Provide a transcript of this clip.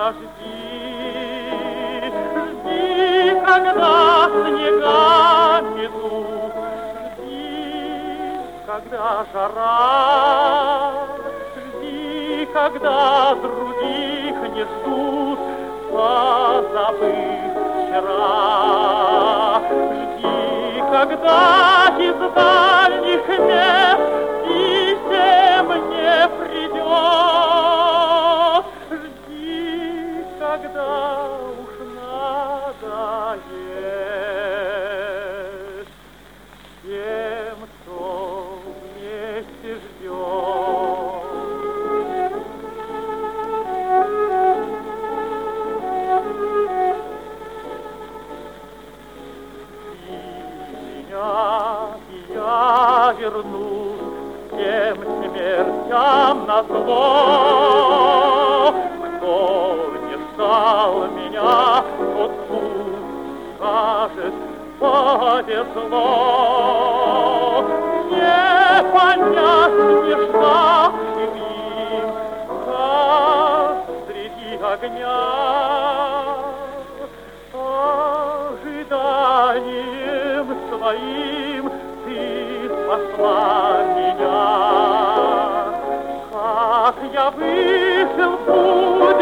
жди, жди, когда снега метут, жди, когда жара, жди, когда других не ждут, позабыв вчера. Жди, когда из дальних мест писем не придет. Жди, когда уж надоест тем, кто вместе ждет. И я вернусь всем смертям назло. Кто не ждал меня, тот пусть скажет, повезло. Не понять, не ждать им, как среди огня. Ожиданием своим ты спасла меня. Как я вышел в путь,